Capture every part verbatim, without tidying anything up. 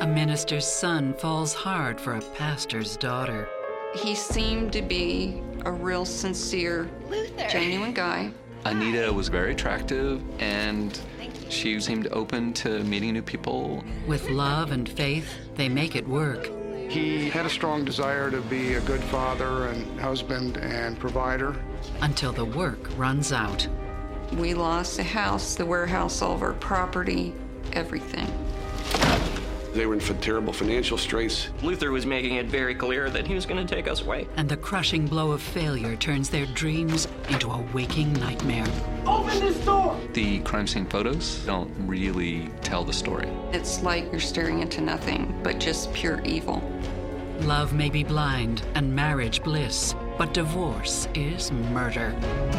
A minister's son falls hard for a pastor's daughter. He seemed to be a real sincere, Luther. genuine guy. Anita was very attractive, and she seemed open to meeting new people. With love and faith, they make it work. He had a strong desire to be a good father and husband and provider. Until the work runs out. We lost the house, the warehouse, all of our property, everything. They were in terrible financial straits. Luther was making it very clear that he was going to take us away. And the crushing blow of failure turns their dreams into a waking nightmare. Open this door! The crime scene photos don't really tell the story. It's like you're staring into nothing but just pure evil. Love may be blind and marriage bliss, but divorce is murder.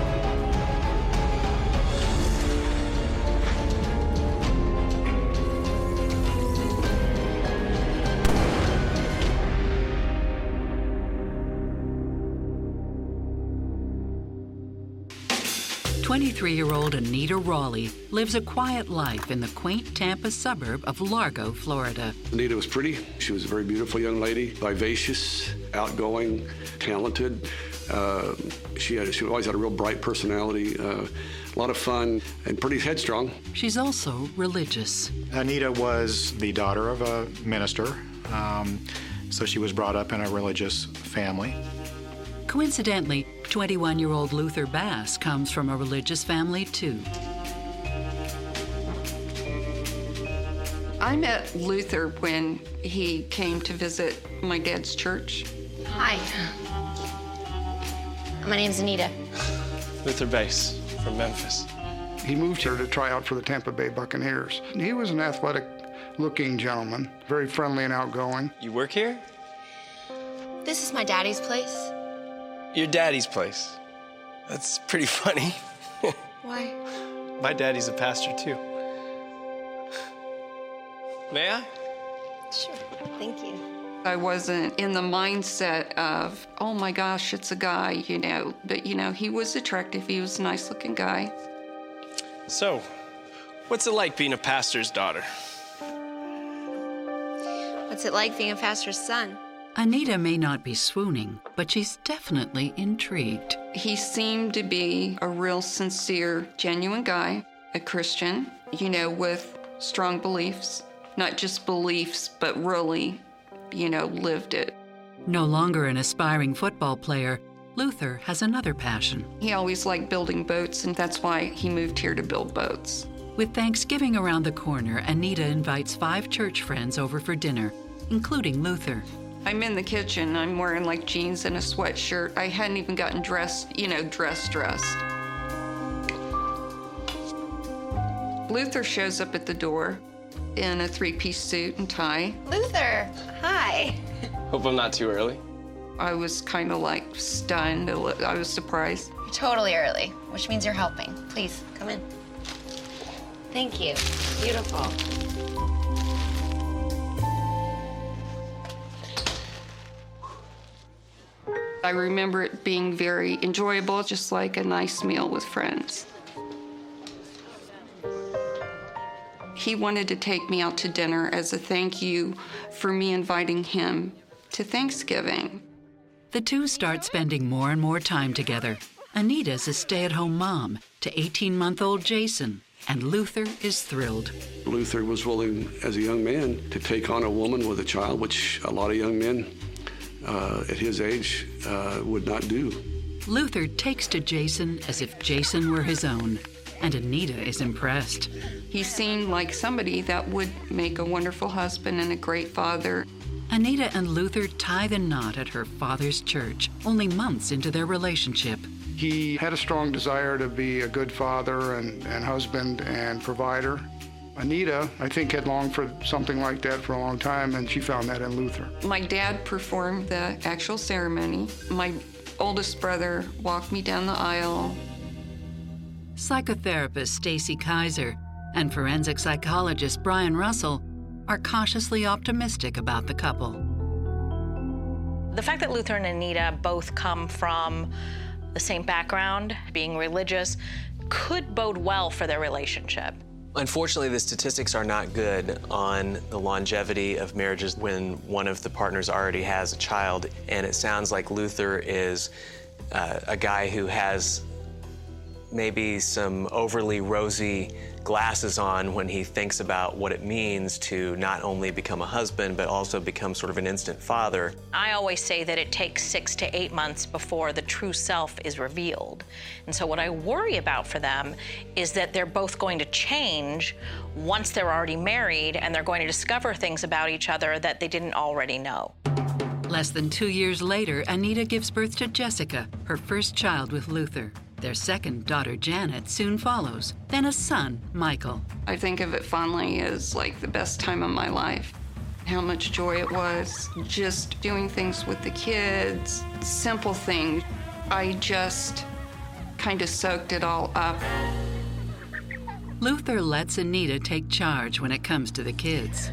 twenty-three-year-old Anita Raleigh lives a quiet life in the quaint Tampa suburb of Largo, Florida. Anita was pretty. She was a very beautiful young lady, vivacious, outgoing, talented. Uh, she, had, she always had a real bright personality, uh, a lot of fun, and pretty headstrong. She's also religious. Anita was the daughter of a minister, um, so she was brought up in a religious family. Coincidentally, twenty-one-year-old Luther Bass comes from a religious family, too. I met Luther when he came to visit my dad's church. Hi. My name's Anita. Luther Bass from Memphis. He moved here to try out for the Tampa Bay Buccaneers. He was an athletic-looking gentleman, very friendly and outgoing. You work here? This is my daddy's place. Your daddy's place. That's pretty funny. Why? My daddy's a pastor, too. May I? Sure. Thank you. I wasn't in the mindset of, oh my gosh, it's a guy, you know. But, you know, he was attractive. He was a nice-looking guy. So, what's it like being a pastor's daughter? What's it like being a pastor's son? Anita may not be swooning, but she's definitely intrigued. He seemed to be a real sincere, genuine guy, a Christian, you know, with strong beliefs. Not just beliefs, but really, you know, lived it. No longer an aspiring football player, Luther has another passion. He always liked building boats, and that's why he moved here to build boats. With Thanksgiving around the corner, Anita invites five church friends over for dinner, including Luther. I'm in the kitchen. I'm wearing like jeans and a sweatshirt. I hadn't even gotten dressed, you know, dressed, dressed. Luther shows up at the door in a three-piece suit and tie. Luther, hi. Hope I'm not too early. I was kind of like stunned. I was surprised. You're totally early, which means you're helping. Please, come in. Thank you. Beautiful. I remember it being very enjoyable, just like a nice meal with friends. He wanted to take me out to dinner as a thank you for me inviting him to Thanksgiving. The two start spending more and more time together. Anita's a stay-at-home mom to eighteen-month-old Jason, and Luther is thrilled. Luther was willing, as a young man, to take on a woman with a child, which a lot of young men uh, at his age uh, would not do. Luther takes to Jason as if Jason were his own, and Anita is impressed. He seemed like somebody that would make a wonderful husband and a great father. Anita and Luther tie the knot at her father's church, only months into their relationship. He had a strong desire to be a good father and, and husband and provider. Anita, I think, had longed for something like that for a long time, and she found that in Luther. My dad performed the actual ceremony. My oldest brother walked me down the aisle. Psychotherapist Stacy Kaiser and forensic psychologist Brian Russell are cautiously optimistic about the couple. The fact that Luther and Anita both come from the same background, being religious, could bode well for their relationship. Unfortunately, the statistics are not good on the longevity of marriages when one of the partners already has a child, and it sounds like Luther is uh, a guy who has maybe some overly rosy glasses on when he thinks about what it means to not only become a husband, but also become sort of an instant father. I always say that it takes six to eight months before the true self is revealed. And so what I worry about for them is that they're both going to change once they're already married, and they're going to discover things about each other that they didn't already know. Less than two years later, Anita gives birth to Jessica, her first child with Luther. Their second daughter, Janet, soon follows, then a son, Michael. I think of it fondly as like the best time of my life. How much joy it was, just doing things with the kids, simple things. I just kind of soaked it all up. Luther lets Anita take charge when it comes to the kids.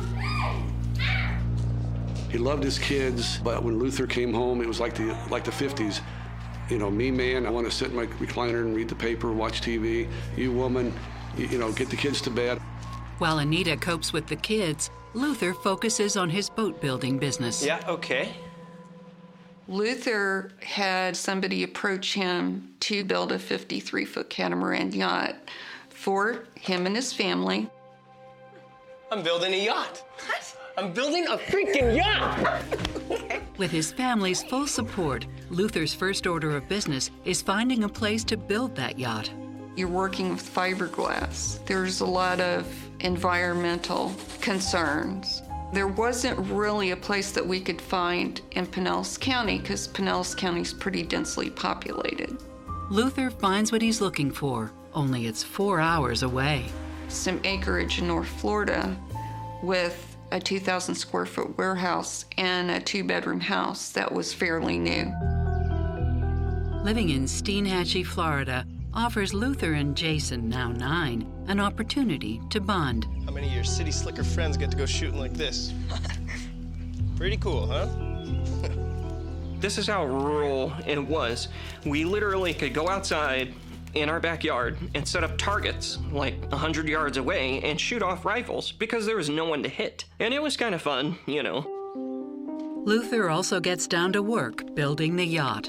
He loved his kids, but when Luther came home, it was like the like the fifties. You know, me, man, I want to sit in my recliner and read the paper, watch T V. You, woman, you, you know, get the kids to bed. While Anita copes with the kids, Luther focuses on his boat building business. Yeah, okay. Luther had somebody approach him to build a fifty-three foot catamaran yacht for him and his family. I'm building a yacht. What? I'm building a freaking yacht! With his family's full support, Luther's first order of business is finding a place to build that yacht. You're working with fiberglass. There's a lot of environmental concerns. There wasn't really a place that we could find in Pinellas County because Pinellas County's pretty densely populated. Luther finds what he's looking for, only it's four hours away. Some acreage in North Florida with a two thousand square foot warehouse and a two bedroom house that was fairly new. Living in Steinhatchee, Florida, offers Luther and Jason, now nine, an opportunity to bond. How many of your city slicker friends get to go shooting like this? Pretty cool, huh? This is how rural it was. We literally could go outside in our backyard and set up targets like one hundred yards away and shoot off rifles because there was no one to hit. And it was kind of fun, you know. Luther also gets down to work building the yacht.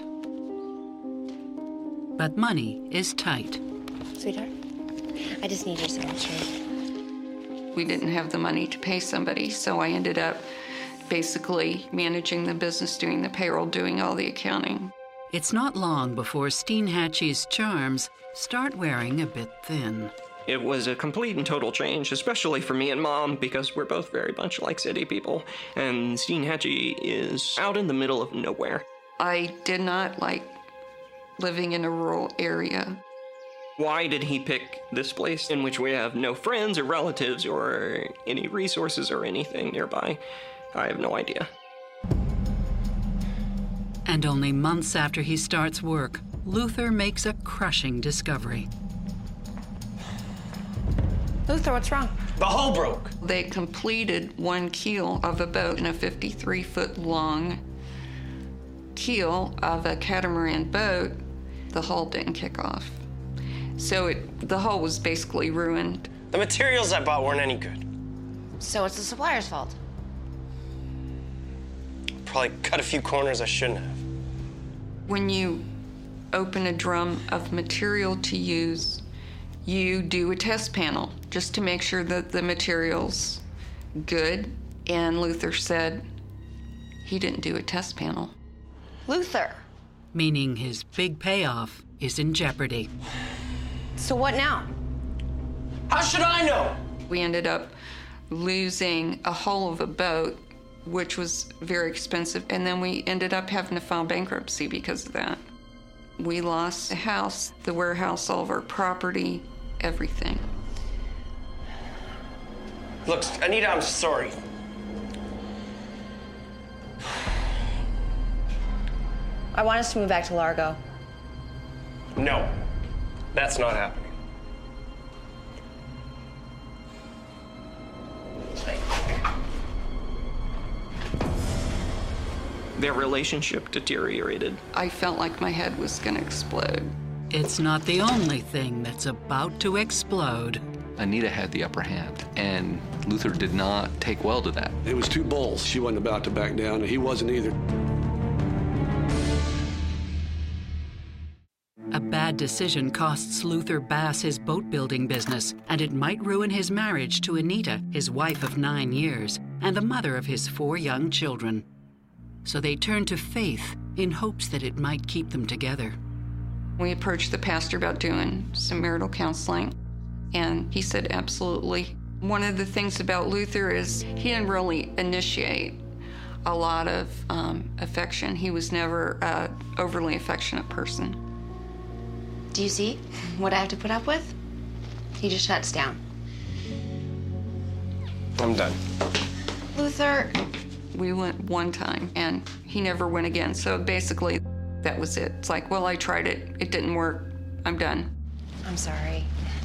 But money is tight. Sweetheart, I just need your signature. We didn't have the money to pay somebody, so I ended up basically managing the business, doing the payroll, doing all the accounting. It's not long before Steinhatchee's charms start wearing a bit thin. It was a complete and total change, especially for me and Mom, because we're both very much like city people, and Steinhatchee is out in the middle of nowhere. I did not like living in a rural area. Why did he pick this place in which we have no friends or relatives or any resources or anything nearby? I have no idea. And only months after he starts work, Luther makes a crushing discovery. Luther, what's wrong? The hull broke. They completed one keel of a boat in a fifty-three foot long keel of a catamaran boat. The hull didn't kick off. So it, the hull was basically ruined. The materials I bought weren't any good. So it's the supplier's fault. Probably cut a few corners I shouldn't have. When you open a drum of material to use, you do a test panel just to make sure that the material's good. And Luther said he didn't do a test panel. Luther. Meaning his big payoff is in jeopardy. So what now? How should I know? We ended up losing a hull of a boat, which was very expensive, and then we ended up having to file bankruptcy because of that. We lost the house, the warehouse, all of our property, everything. Look, Anita, I'm sorry. I want us to move back to Largo. No, that's not happening. Their relationship deteriorated. I felt like my head was gonna explode. It's not the only thing that's about to explode. Anita had the upper hand, and Luther did not take well to that. It was two bulls. She wasn't about to back down, and he wasn't either. A bad decision costs Luther Bass his boat building business, and it might ruin his marriage to Anita, his wife of nine years, and the mother of his four young children. So they turned to faith in hopes that it might keep them together. We approached the pastor about doing some marital counseling, and he said absolutely. One of the things about Luther is he didn't really initiate a lot of um, affection. He was never an overly affectionate person. Do you see what I have to put up with? He just shuts down. I'm done. Luther. We went one time, and he never went again. So basically, that was it. It's like, well, I tried it. It didn't work. I'm done. I'm sorry.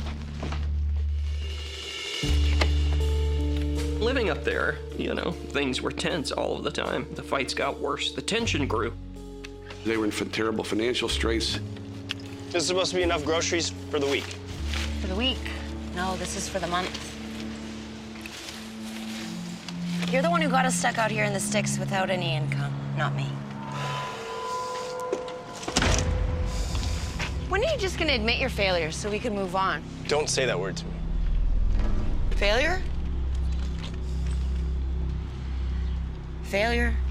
Living up there, you know, things were tense all of the time. The fights got worse. The tension grew. They were in terrible financial straits. This is supposed to be enough groceries for the week. For the week? No, this is for the month. You're the one who got us stuck out here in the sticks without any income, not me. When are you just gonna admit your failures so we can move on? Don't say that word to me. Failure? Failure?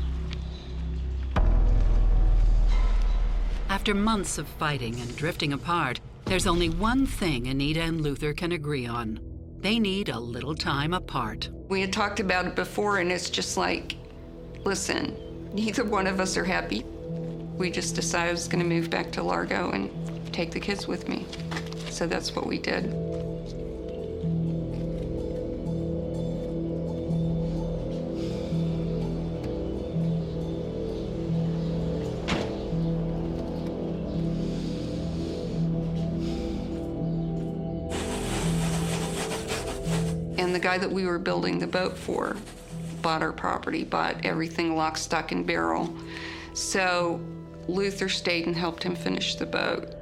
After months of fighting and drifting apart, there's only one thing Anita and Luther can agree on. They need a little time apart. We had talked about it before, and it's just like, listen, neither one of us are happy. We just decided I was going to move back to Largo and take the kids with me. So that's what we did. And the guy that we were building the boat for bought our property, bought everything lock, stock, and barrel. So Luther stayed and helped him finish the boat.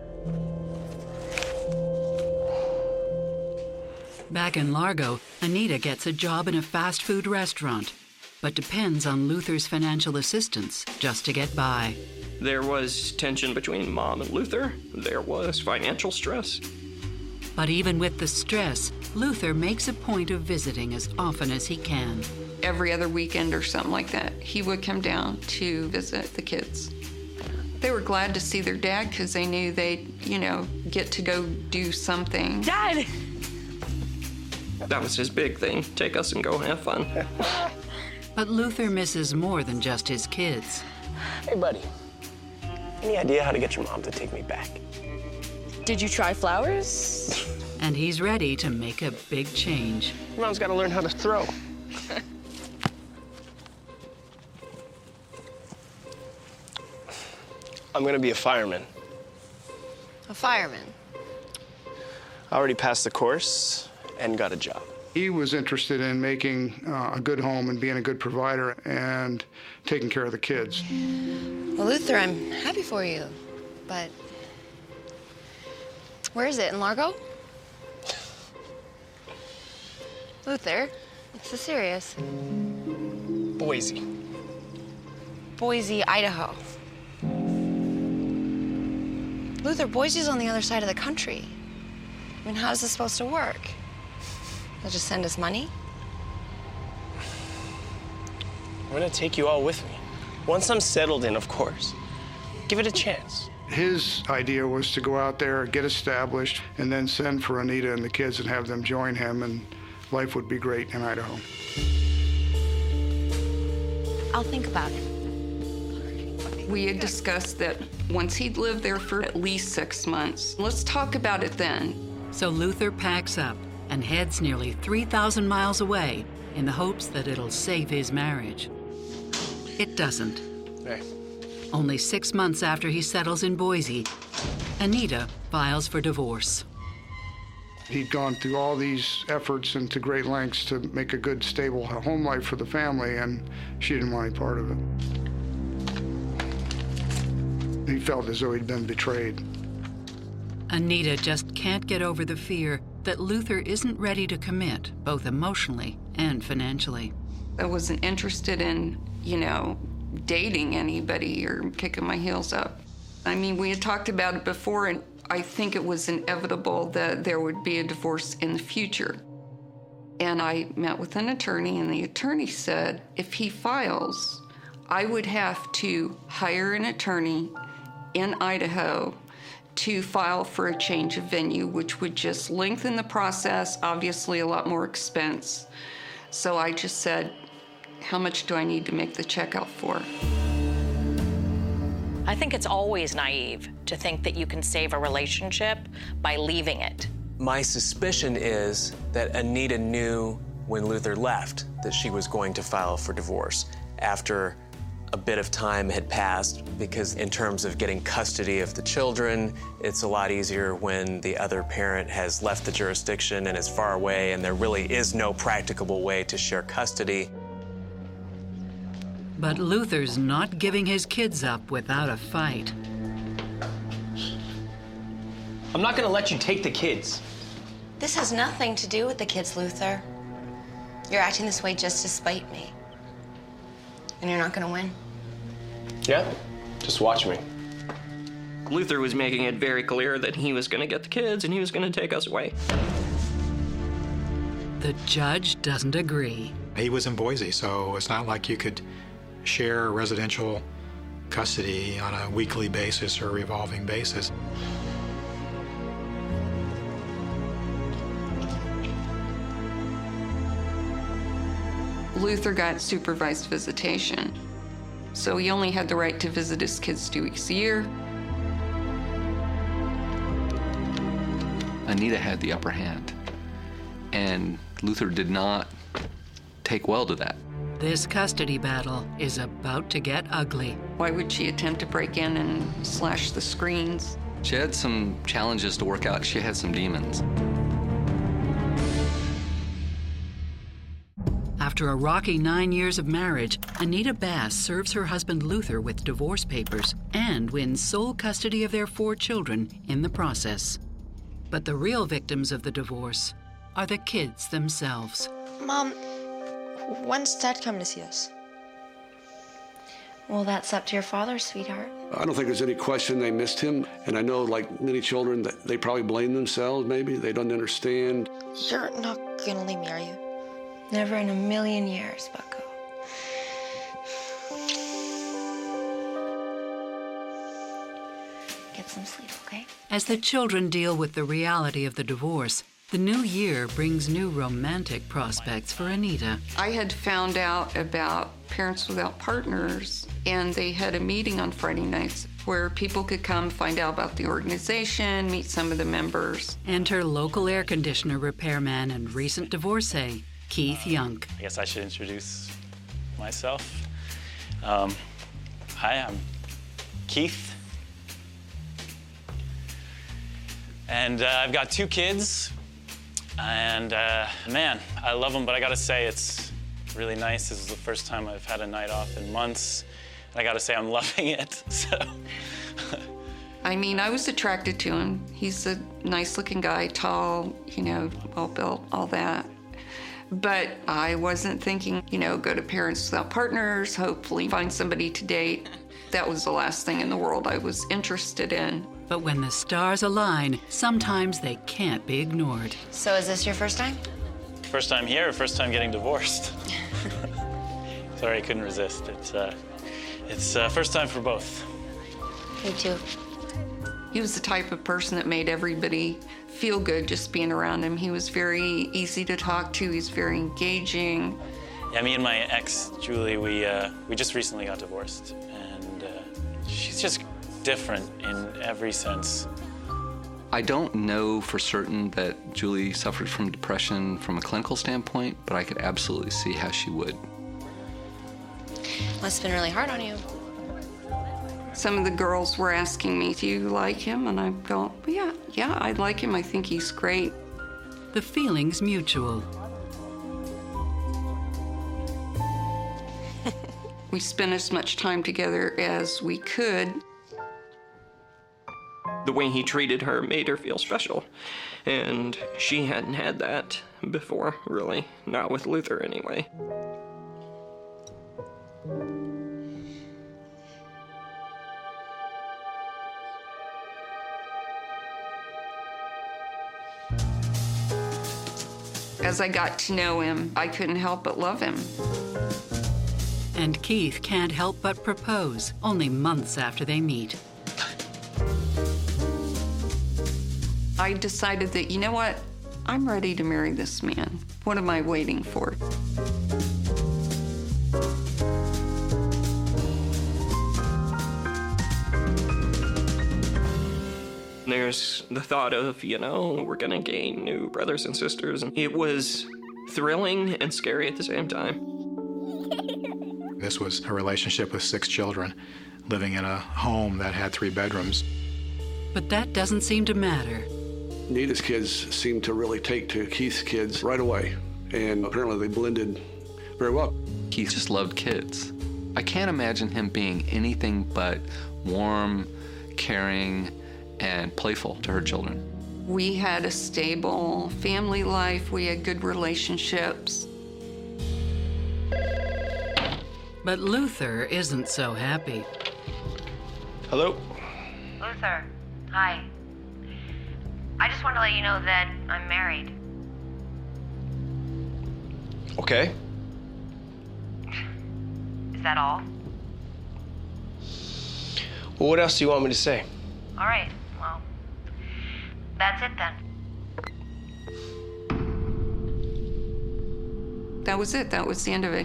Back in Largo, Anita gets a job in a fast food restaurant, but depends on Luther's financial assistance just to get by. There was tension between Mom and Luther. There was financial stress. But even with the stress, Luther makes a point of visiting as often as he can. Every other weekend or something like that, he would come down to visit the kids. They were glad to see their dad because they knew they'd, you know, get to go do something. Dad! That was his big thing. Take us and go have fun. But Luther misses more than just his kids. Hey, buddy. Any idea how to get your mom to take me back? Did you try flowers? And he's ready to make a big change. Your mom's got to learn how to throw. I'm gonna be a fireman. A fireman? I already passed the course and got a job. He was interested in making uh, a good home and being a good provider and taking care of the kids. Well, Luther, I'm happy for you, but where is it, in Largo? Luther, it's this serious. Boise. Boise, Idaho. Luther, Boise's on the other side of the country. I mean, how's this supposed to work? They'll just send us money? I'm gonna take you all with me. Once I'm settled in, of course. Give it a chance. His idea was to go out there, get established, and then send for Anita and the kids and have them join him, and life would be great in Idaho. I'll think about it. We had discussed that once he'd lived there for at least six months, let's talk about it then. So Luther packs up and heads nearly three thousand miles away in the hopes that it'll save his marriage. It doesn't. Hey. Only six months after he settles in Boise, Anita files for divorce. He'd gone through all these efforts and to great lengths to make a good, stable home life for the family, and she didn't want any part of it. He felt as though he'd been betrayed. Anita just can't get over the fear that Luther isn't ready to commit, both emotionally and financially. I wasn't interested in, you know, dating anybody or kicking my heels up. I mean, we had talked about it before, and I think it was inevitable that there would be a divorce in the future. And I met with an attorney, and the attorney said, if he files, I would have to hire an attorney in Idaho to file for a change of venue, which would just lengthen the process, obviously a lot more expense. So I just said, how much do I need to make the check out for? I think it's always naive to think that you can save a relationship by leaving it. My suspicion is that Anita knew when Luther left that she was going to file for divorce after a bit of time had passed, because in terms of getting custody of the children, it's a lot easier when the other parent has left the jurisdiction and is far away, and there really is no practicable way to share custody. But Luther's not giving his kids up without a fight. I'm not gonna let you take the kids. This has nothing to do with the kids, Luther. You're acting this way just to spite me. And you're not gonna win. Yeah? Just watch me. Luther was making it very clear that he was going to get the kids and he was going to take us away. The judge doesn't agree. He was in Boise, so it's not like you could share residential custody on a weekly basis or revolving basis. Luther got supervised visitation, so he only had the right to visit his kids two weeks a year. Anita had the upper hand, and Luther did not take well to that. This custody battle is about to get ugly. Why would she attempt to break in and slash the screens? She had some challenges to work out. She had some demons. After a rocky nine years of marriage, Anita Bass serves her husband Luther with divorce papers and wins sole custody of their four children in the process. But the real victims of the divorce are the kids themselves. Mom, when's Dad coming to see us? Well, that's up to your father, sweetheart. I don't think there's any question they missed him. And I know, like many children, that they probably blame themselves, maybe. They don't understand. You're not gonna leave me, are you? Never in a million years, Bucko. Get some sleep, okay? As the children deal with the reality of the divorce, the new year brings new romantic prospects for Anita. I had found out about Parents Without Partners, and they had a meeting on Friday nights where people could come find out about the organization, meet some of the members. Enter local air conditioner repairman and recent divorcee, Keith Yunk. I guess I should introduce myself. Um, hi, I'm Keith. And uh, I've got two kids. And uh, man, I love them, but I gotta say it's really nice. This is the first time I've had a night off in months. And I gotta say I'm loving it, so. I mean, I was attracted to him. He's a nice looking guy, tall, you know, well built, all that. But I wasn't thinking, you know, go to Parents Without Partners, hopefully find somebody to date. That was the last thing in the world I was interested in. But when the stars align, sometimes they can't be ignored. So is this your first time? First time here, or first time getting divorced? Sorry, I couldn't resist. It's uh, it's uh, first time for both. Me too. He was the type of person that made everybody feel good just being around him. He was very easy to talk to. He's very engaging. Yeah, me and my ex, Julie, we uh, we just recently got divorced, and uh, she's just different in every sense. I don't know for certain that Julie suffered from depression from a clinical standpoint, but I could absolutely see how she would. Must have been really hard on you. Some of the girls were asking me, do you like him? And I'm going, yeah, yeah, I like him. I think he's great. The feeling's mutual. We spent as much time together as we could. The way he treated her made her feel special. And she hadn't had that before, really. Not with Luther, anyway. As I got to know him, I couldn't help but love him. And Keith can't help but propose, only months after they meet. I decided that, you know what? I'm ready to marry this man. What am I waiting for? There's the thought of, you know, we're gonna gain new brothers and sisters. And it was thrilling and scary at the same time. This was a relationship with six children, living in a home that had three bedrooms. But that doesn't seem to matter. Anita's kids seemed to really take to Keith's kids right away, and apparently they blended very well. Keith just loved kids. I can't imagine him being anything but warm, caring, and playful to her children. We had a stable family life. We had good relationships. But Luther isn't so happy. Hello? Luther, hi. I just want to let you know that I'm married. Okay. Is that all? Well, what else do you want me to say? All right, well, that's it then. That was it. That was the end of it.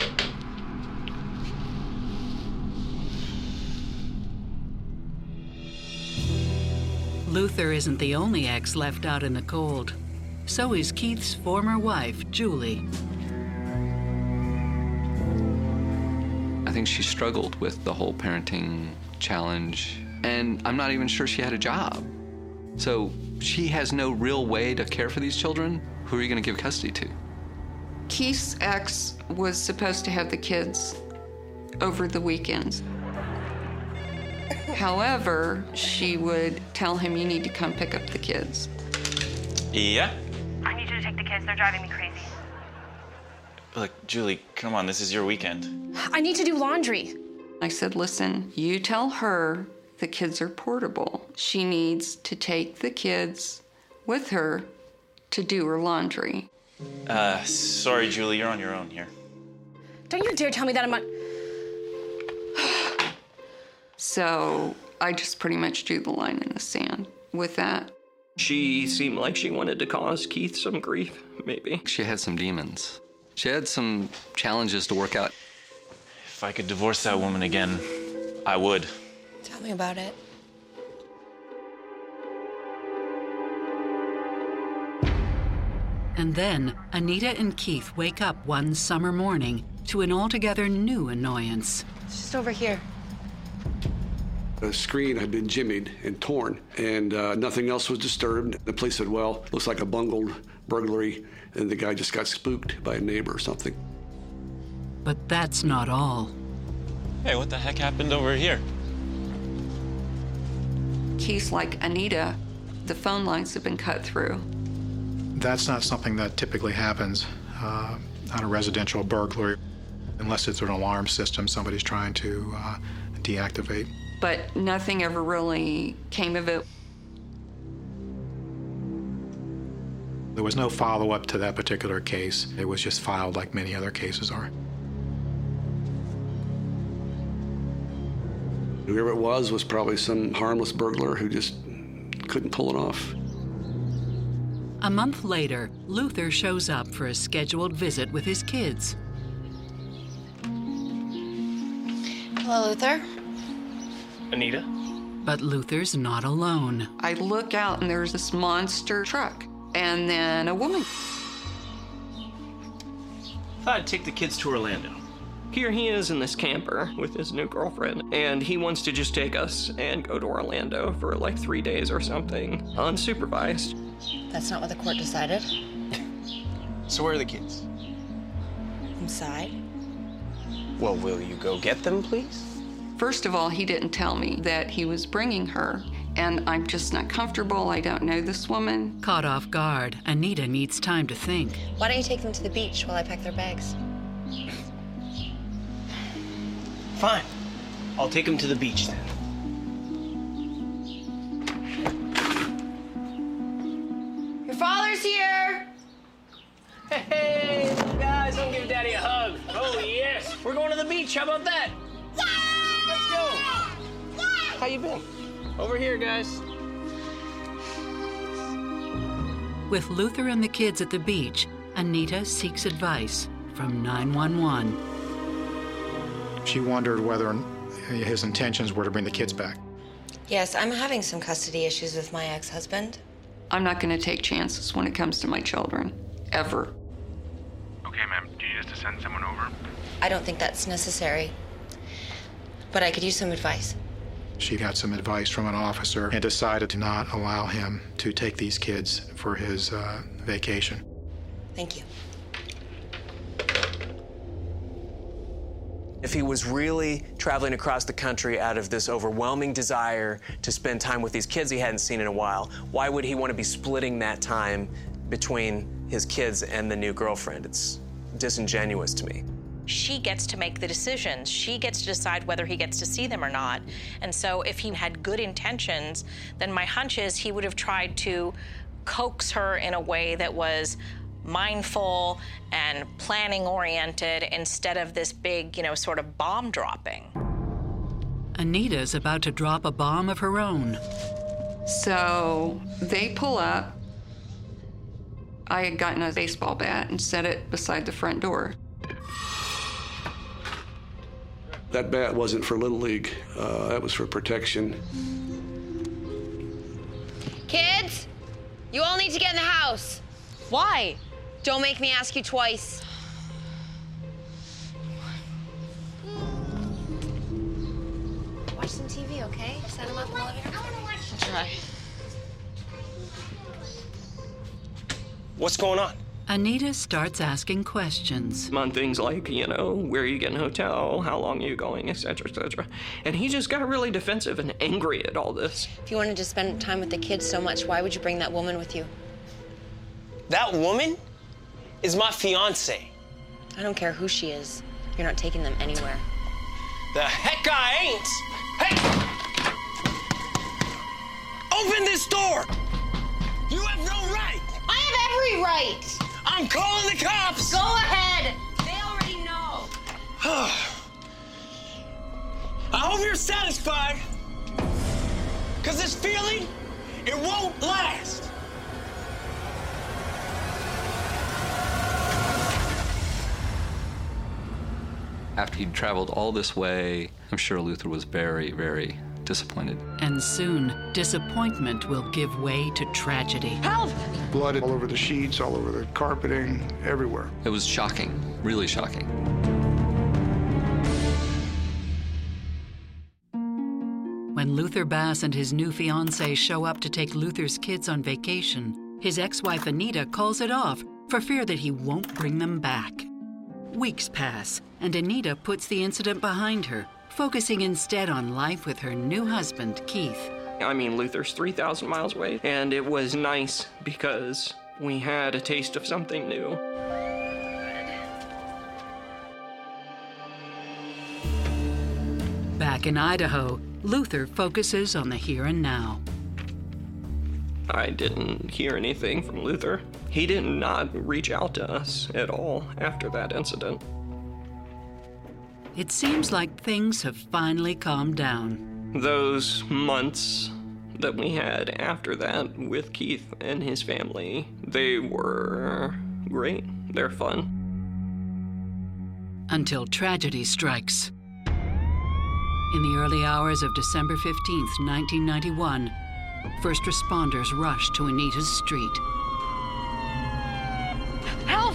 Luther isn't the only ex left out in the cold. So is Keith's former wife, Julie. I think she struggled with the whole parenting challenge, and I'm not even sure she had a job. So she has no real way to care for these children. Who are you going to give custody to? Keith's ex was supposed to have the kids over the weekends. However, she would tell him, you need to come pick up the kids. Yeah? I need you to take the kids. They're driving me crazy. Look, Julie, come on, this is your weekend. I need to do laundry. I said, listen, you tell her the kids are portable. She needs to take the kids with her to do her laundry. Uh, sorry, Julie, you're on your own here. Don't you dare tell me that I'm on... So I just pretty much drew the line in the sand with that. She seemed like she wanted to cause Keith some grief, maybe. She had some demons. She had some challenges to work out. If I could divorce that woman again, I would. Tell me about it. And then Anita and Keith wake up one summer morning to an altogether new annoyance. It's just over here. The screen had been jimmied and torn, and uh, nothing else was disturbed. The police said, well, looks like a bungled burglary, and the guy just got spooked by a neighbor or something. But that's not all. Hey, what the heck happened over here? Keith's like, Anita, the phone lines have been cut through. That's not something that typically happens uh, on a residential burglary, unless it's an alarm system somebody's trying to uh, deactivate. But nothing ever really came of it. There was no follow-up to that particular case. It was just filed like many other cases are. Whoever it was was probably some harmless burglar who just couldn't pull it off. A month later, Luther shows up for a scheduled visit with his kids. Hello, Luther. Anita? But Luther's not alone. I look out and there's this monster truck and then a woman. Thought I'd take the kids to Orlando. Here he is in this camper with his new girlfriend, and he wants to just take us and go to Orlando for like three days or something, unsupervised. That's not what the court decided. So where are the kids? Inside. Well, will you go get them, please? First of all, he didn't tell me that he was bringing her. and I'm just not comfortable. I don't know this woman. Caught off guard, Anita needs time to think. Why don't you take them to the beach while I pack their bags? Fine. I'll take him to the beach then. Your father's here! Hey, guys, don't give Daddy a hug. Oh, yes. We're going to the beach. How about that? Let's go. How you been? Over here, guys. With Luther and the kids at the beach, Anita seeks advice from nine one one. She wondered whether his intentions were to bring the kids back. Yes, I'm having some custody issues with my ex-husband. I'm not going to take chances when it comes to my children. Ever. Okay, ma'am. Do you need us to send someone over? I don't think that's necessary. But I could use some advice. She got some advice from an officer and decided to not allow him to take these kids for his uh, vacation. Thank you. If he was really traveling across the country out of this overwhelming desire to spend time with these kids he hadn't seen in a while, why would he want to be splitting that time between his kids and the new girlfriend? It's disingenuous to me. She gets to make the decisions. She gets to decide whether he gets to see them or not. And so if he had good intentions, then my hunch is he would have tried to coax her in a way that was mindful and planning-oriented instead of this big, you know, sort of bomb dropping. Anita's about to drop a bomb of her own. So they pull up. I had gotten a baseball bat and set it beside the front door. That bat wasn't for Little League. Uh, that was for protection. Kids, you all need to get in the house. Why? Don't make me ask you twice. Watch some T V, okay? Set them up in the living room. I'll try. What's going on? Anita starts asking questions. On things like, you know, where are you getting a hotel, how long are you going, et cetera, et cetera. And he just got really defensive and angry at all this. If you wanted to spend time with the kids so much, why would you bring that woman with you? That woman is my fiance. I don't care who she is. You're not taking them anywhere. The heck I ain't! Hey! Open this door! You have no right! I have every right! I'm calling the cops! Go ahead! They already know. I hope you're satisfied. Because this feeling, it won't last. After he'd traveled all this way, I'm sure Luther was very, very disappointed. And soon, disappointment will give way to tragedy. Help! Blood all over the sheets, all over the carpeting, everywhere. It was shocking, really shocking. When Luther Bass and his new fiancée show up to take Luther's kids on vacation, his ex-wife Anita calls it off for fear that he won't bring them back. Weeks pass, and Anita puts the incident behind her, focusing instead on life with her new husband, Keith. I mean, Luther's three thousand miles away, and it was nice because we had a taste of something new. Back in Idaho, Luther focuses on the here and now. I didn't hear anything from Luther. He did not reach out to us at all after that incident. It seems like things have finally calmed down. Those months that we had after that with Keith and his family, they were great. They're fun. Until tragedy strikes. In the early hours of December fifteenth, nineteen ninety-one, first responders rushed to Anita's street. Help!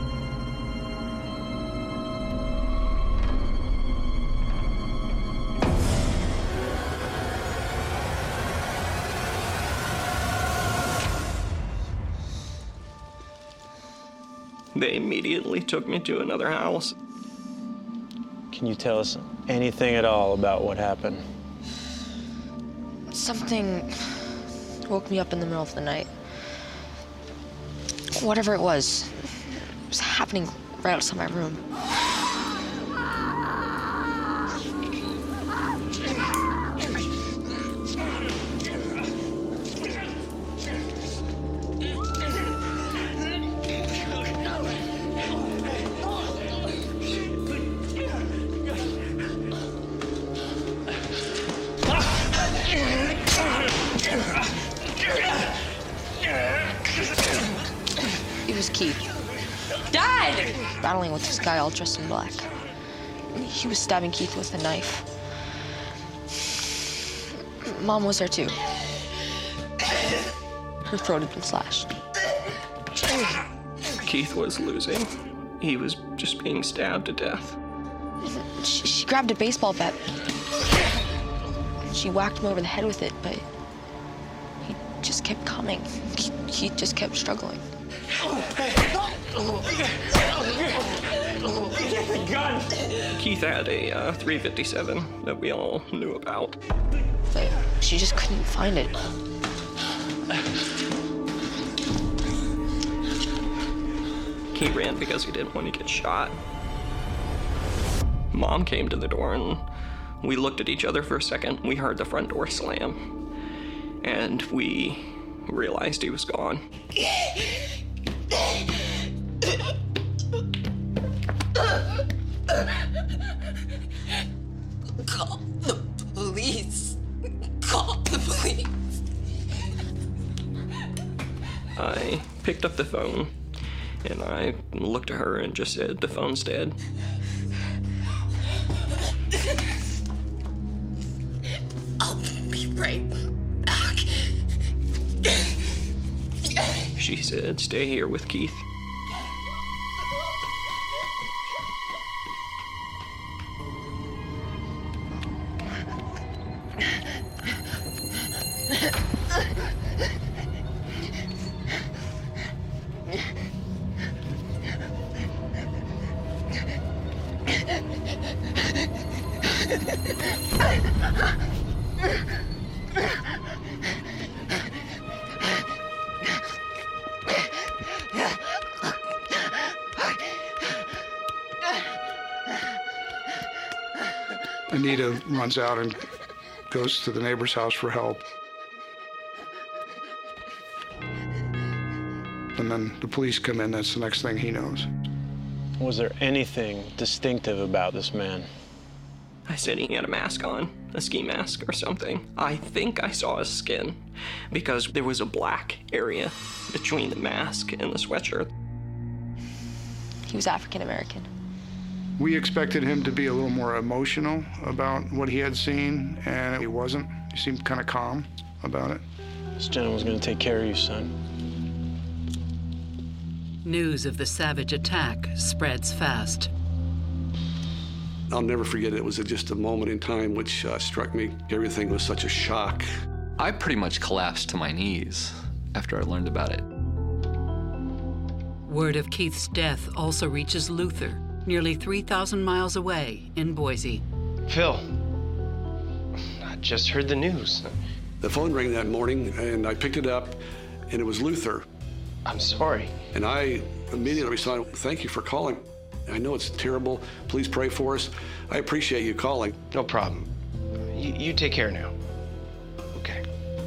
They immediately took me to another house. Can you tell us anything at all about what happened? Something woke me up in the middle of the night. Whatever it was, it was happening right outside my room. It was Keith. Dad! Battling with this guy all dressed in black. He was stabbing Keith with a knife. Mom was there too. Her throat had been slashed. Keith was losing. He was just being stabbed to death. She, she grabbed a baseball bat. She whacked him over the head with it, but he just kept coming. He, he just kept struggling. Keith had a uh, three fifty-seven that we all knew about. But she just couldn't find it. He ran because he didn't want to get shot. Mom came to the door and we looked at each other for a second. We heard the front door slam and we realized he was gone. Call the police. Call the police. I picked up the phone and I looked at her and just said, "The phone's dead." I'll be right back. She said, "Stay here with Keith." Anita runs out and goes to the neighbor's house for help. And then the police come in. That's the next thing he knows. Was there anything distinctive about this man? I said he had a mask on, a ski mask or something. I think I saw his skin because there was a black area between the mask and the sweatshirt. He was African American. We expected him to be a little more emotional about what he had seen, and he wasn't. He seemed kind of calm about it. This gentleman's gonna take care of you, son. News of the savage attack spreads fast. I'll never forget it. It was just a moment in time which uh, struck me. Everything was such a shock. I pretty much collapsed to my knees after I learned about it. Word of Keith's death also reaches Luther, nearly three thousand miles away in Boise. Phil, I just heard the news. The phone rang that morning, and I picked it up, and it was Luther. I'm sorry. And I immediately responded, "Thank you for calling. I know it's terrible. Please pray for us. I appreciate you calling." No problem. You, you take care now. Okay.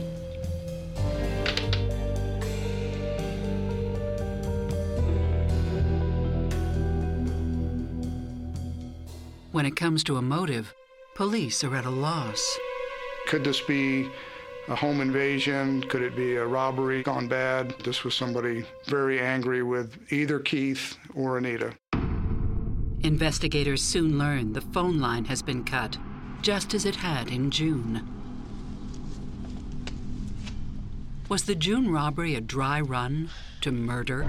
When it comes to a motive, police are at a loss. Could this be a home invasion? Could it be a robbery gone bad? This was somebody very angry with either Keith or Anita. Investigators soon learn the phone line has been cut, just as it had in June. Was the June robbery a dry run to murder?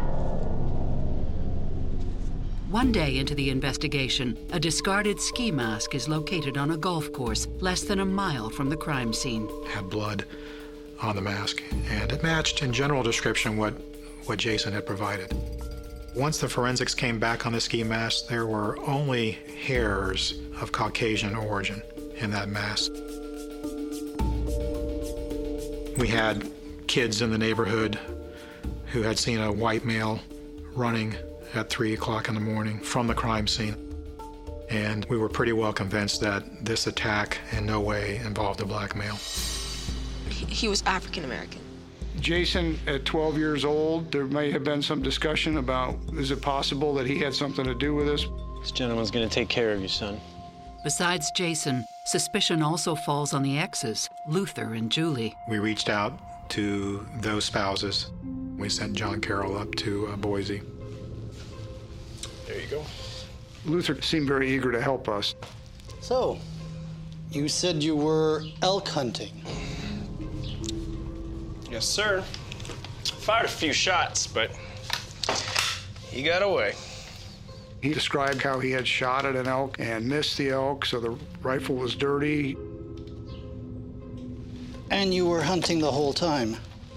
One day into the investigation, a discarded ski mask is located on a golf course less than a mile from the crime scene. Had blood on the mask, and it matched in general description what, what Jason had provided. Once the forensics came back on the ski mask, there were only hairs of Caucasian origin in that mask. We had kids in the neighborhood who had seen a white male running at three o'clock in the morning from the crime scene. And we were pretty well convinced that this attack in no way involved a black male. He, he was African American. Jason, at twelve years old, there may have been some discussion about, is it possible that he had something to do with this? This gentleman's gonna take care of you, son. Besides Jason, suspicion also falls on the exes, Luther and Julie. We reached out to those spouses. We sent John Carroll up to uh, Boise. There you go. Luther seemed very eager to help us. So, you said you were elk hunting. Yes, sir. Fired a few shots, but he got away. He described how he had shot at an elk and missed the elk, so the rifle was dirty. And you were hunting the whole time.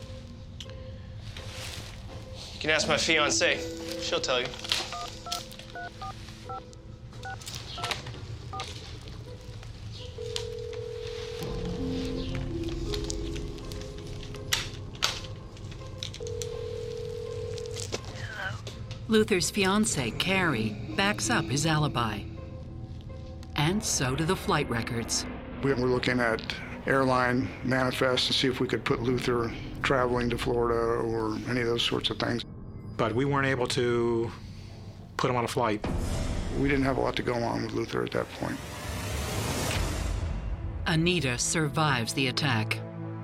You can ask my fiancée. She'll tell you. Luther's fiancée, Carrie, backs up his alibi. And so do the flight records. We were looking at airline manifests to see if we could put Luther traveling to Florida or any of those sorts of things. But we weren't able to put him on a flight. We didn't have a lot to go on with Luther at that point. Anita survives the attack.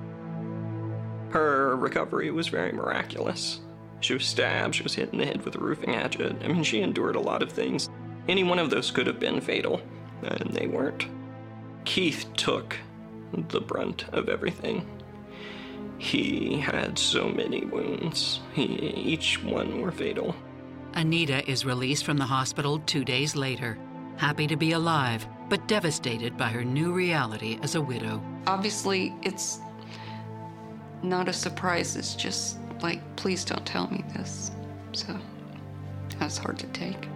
Her recovery was very miraculous. She was stabbed, she was hit in the head with a roofing hatchet. I mean, she endured a lot of things. Any one of those could have been fatal, and they weren't. Keith took the brunt of everything. He had so many wounds. He, each one were fatal. Anita is released from the hospital two days later, happy to be alive, but devastated by her new reality as a widow. Obviously, it's not a surprise. It's just like, please don't tell me this. So that's hard to take.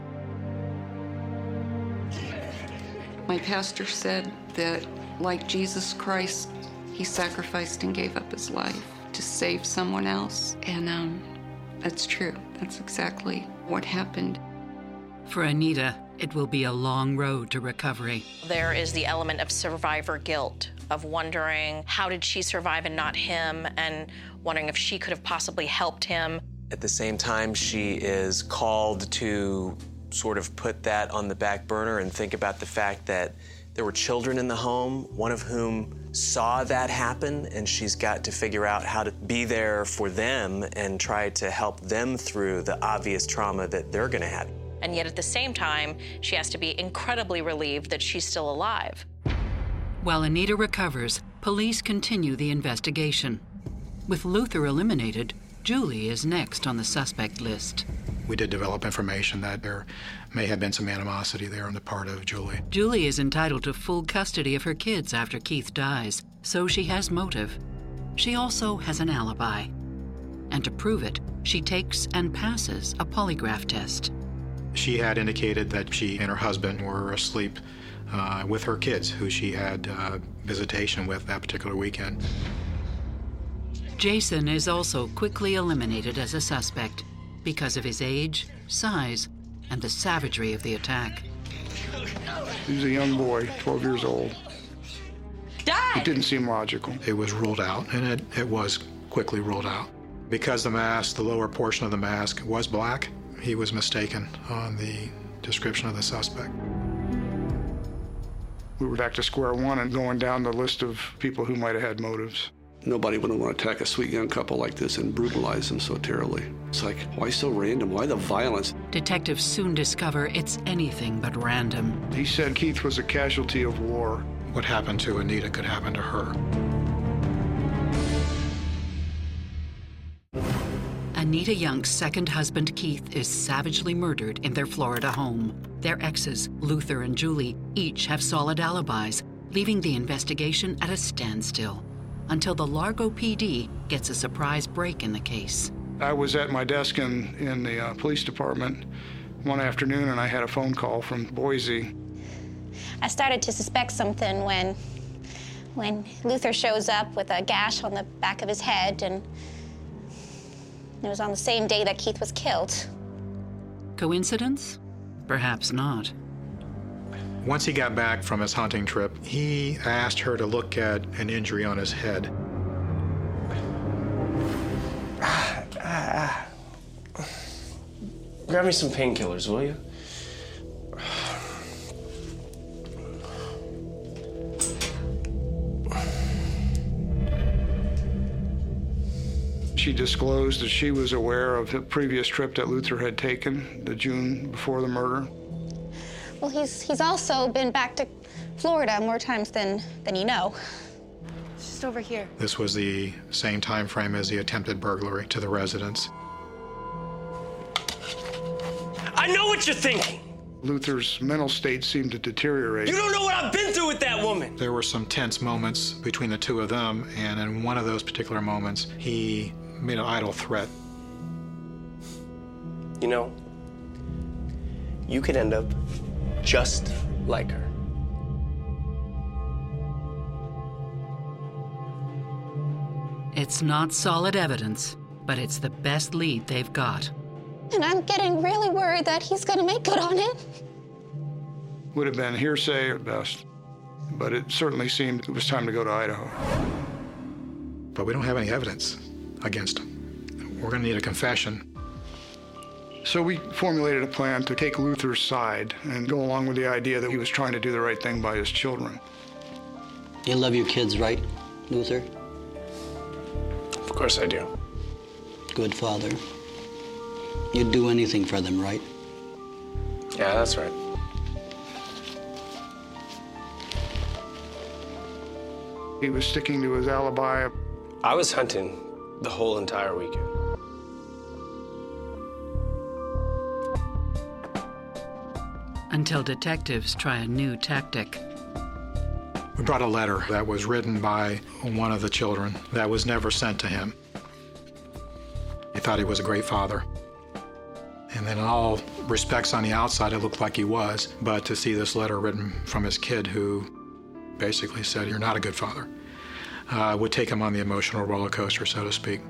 My pastor said that, like Jesus Christ, he sacrificed and gave up his life to save someone else. And um, that's true. That's exactly what happened. For Anita, it will be a long road to recovery. There is the element of survivor guilt, of wondering how did she survive and not him, and wondering if she could have possibly helped him. At the same time, she is called to sort of put that on the back burner and think about the fact that there were children in the home, one of whom saw that happen, and she's got to figure out how to be there for them and try to help them through the obvious trauma that they're gonna have. And yet at the same time, she has to be incredibly relieved that she's still alive. While Anita recovers, police continue the investigation. With Luther eliminated, Julie is next on the suspect list. We did develop information that there may have been some animosity there on the part of Julie. Julie is entitled to full custody of her kids after Keith dies, so she has motive. She also has an alibi. And to prove it, she takes and passes a polygraph test. She had indicated that she and her husband were asleep uh, with her kids, who she had uh, visitation with that particular weekend. Jason is also quickly eliminated as a suspect because of his age, size, and the savagery of the attack. He was a young boy, twelve years old. Dad! It didn't seem logical. It was ruled out, and it, it was quickly ruled out. Because the mask, the lower portion of the mask, was black, he was mistaken on the description of the suspect. We were back to square one and going down the list of people who might have had motives. Nobody would want to attack a sweet young couple like this and brutalize them so terribly. It's like, why so random? Why the violence? Detectives soon discover it's anything but random. He said Keith was a casualty of war. What happened to Anita could happen to her. Anita Young's second husband, Keith, is savagely murdered in their Florida home. Their exes, Luther and Julie, each have solid alibis, leaving the investigation at a standstill until the Largo P D gets a surprise break in the case. I was at my desk in, in the uh, police department one afternoon, and I had a phone call from Boise. I started to suspect something when when Luther shows up with a gash on the back of his head, and it was on the same day that Keith was killed. Coincidence? Perhaps not. Once he got back from his hunting trip, he asked her to look at an injury on his head. Ah, ah, ah. Grab me some painkillers, will you? She disclosed that she was aware of the previous trip that Luther had taken, the June before the murder. Well, he's he's also been back to Florida more times than, than you know. It's just over here. This was the same time frame as the attempted burglary to the residence. I know what you're thinking. Luther's mental state seemed to deteriorate. You don't know what I've been through with that woman. There were some tense moments between the two of them, and in one of those particular moments, he made an idle threat. You know, you could end up just like her. It's not solid evidence, but it's the best lead they've got. And I'm getting really worried that he's gonna make good on it. Would have been hearsay at best, but it certainly seemed it was time to go to Idaho. But we don't have any evidence against him. We're gonna need a confession. So we formulated a plan to take Luther's side and go along with the idea that he was trying to do the right thing by his children. You love your kids, right, Luther? Of course I do. Good father. You'd do anything for them, right? Yeah, that's right. He was sticking to his alibi. I was hunting the whole entire weekend. Until detectives try a new tactic. We brought a letter that was written by one of the children that was never sent to him. He thought he was a great father. And then in all respects on the outside, it looked like he was. But to see this letter written from his kid who basically said, "You're not a good father," uh, would take him on the emotional roller coaster, so to speak.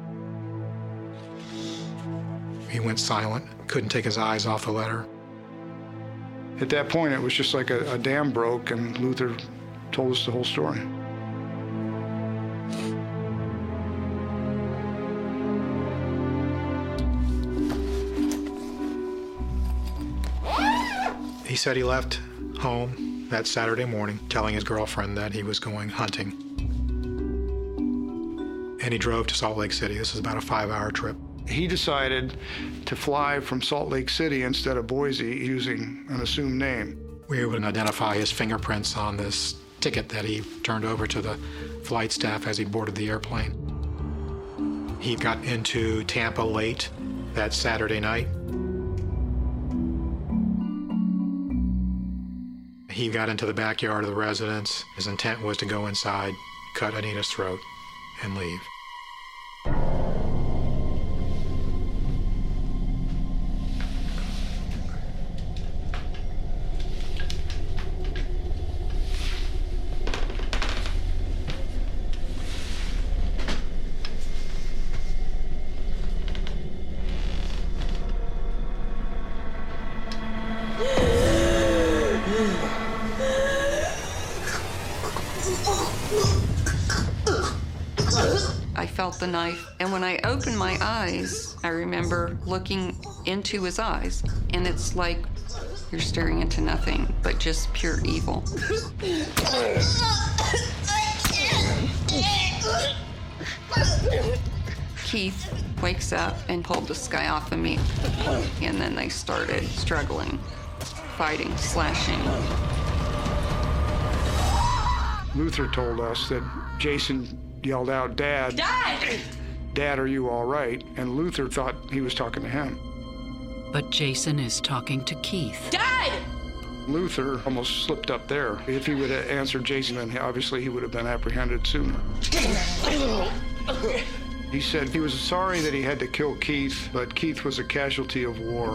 He went silent, couldn't take his eyes off the letter. At that point, it was just like a, a dam broke, and Luther told us the whole story. He said he left home that Saturday morning, telling his girlfriend that he was going hunting. And he drove to Salt Lake City. This is about a five-hour trip. He decided to fly from Salt Lake City instead of Boise using an assumed name. We would identify his fingerprints on this ticket that he turned over to the flight staff as he boarded the airplane. He got into Tampa late that Saturday night. He got into the backyard of the residence. His intent was to go inside, cut Anita's throat, and leave. I felt the knife, and when I opened my eyes, I remember looking into his eyes, and it's like you're staring into nothing but just pure evil. Keith wakes up and pulled this guy off of me, and then they started struggling, fighting, slashing. Luther told us that Jason yelled out, "Dad! Dad! Dad, are you all right?" And Luther thought he was talking to him. But Jason is talking to Keith. Dad! Luther almost slipped up there. If he would have answered Jason, then obviously he would have been apprehended sooner. He said he was sorry that he had to kill Keith, but Keith was a casualty of war.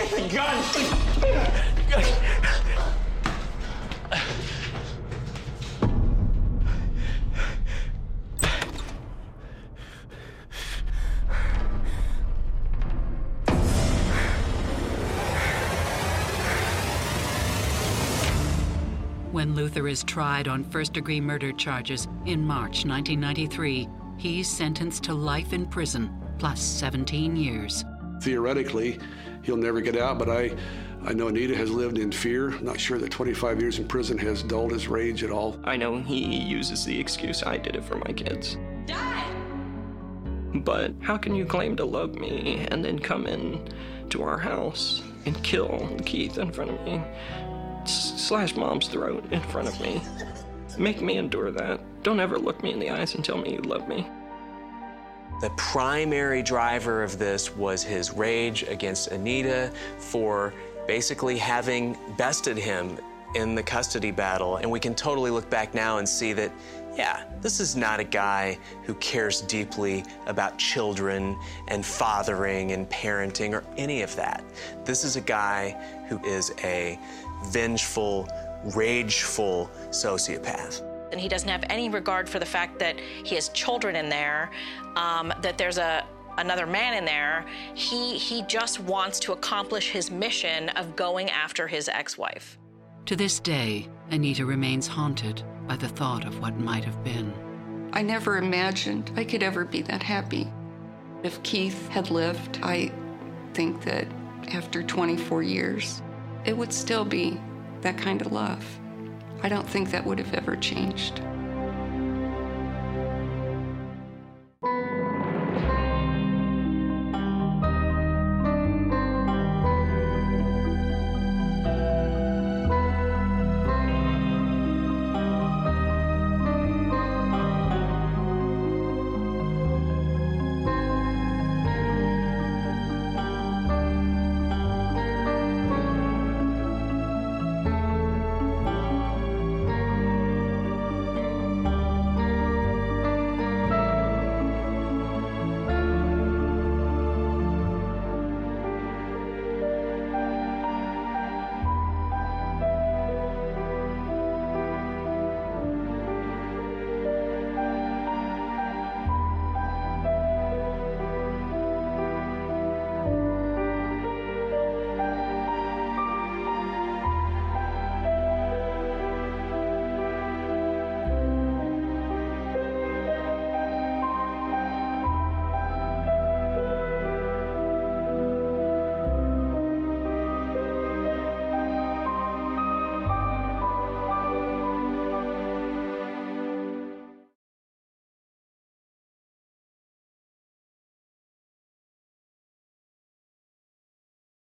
Get the gun! When Luther is tried on first-degree murder charges in March nineteen ninety-three, he's sentenced to life in prison, plus seventeen years. Theoretically, he'll never get out, but I, I know Anita has lived in fear. I'm not sure that twenty-five years in prison has dulled his rage at all. I know he uses the excuse, I did it for my kids. Dad! But how can you claim to love me and then come in to our house and kill Keith in front of me? Slash Mom's throat in front of me. Make me endure that. Don't ever look me in the eyes and tell me you love me. The primary driver of this was his rage against Anita for basically having bested him in the custody battle. And we can totally look back now and see that, yeah, this is not a guy who cares deeply about children and fathering and parenting or any of that. This is a guy who is a vengeful, rageful sociopath. And he doesn't have any regard for the fact that he has children in there, um, that there's a another man in there. He, he just wants to accomplish his mission of going after his ex-wife. To this day, Anita remains haunted by the thought of what might have been. I never imagined I could ever be that happy. If Keith had lived, I think that after twenty-four years, it would still be that kind of love. I don't think that would have ever changed.